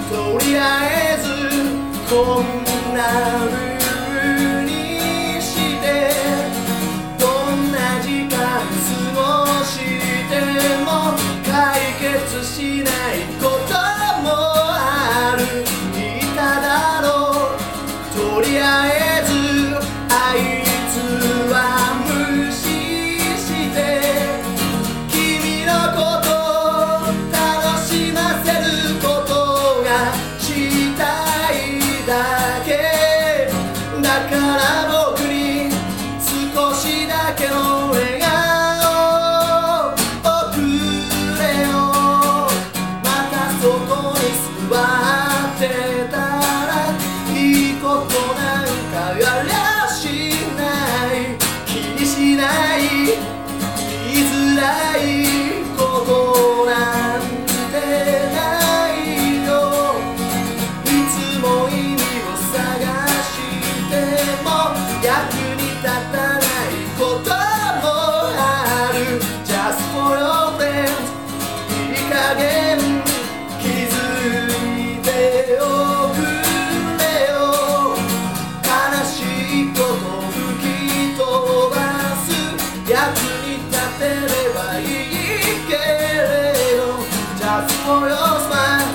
とりあえずこんな風にしてどんな時間過ごしても解決しないこともある。言っただろう、とりあえずあいつは無視して君のことを楽しませることがしたいだけだから僕に少しだけの笑顔を送れよ。またそこに座ってたらいいことなんかやりゃしない気にしない言いづらいことなんてないよ。いつも意味を探しても役に立たないこともある。 Just for your friends いい加減気づいておくれよ。悲しいこと吹き飛ばす役に立てればいいけれど Just for your smile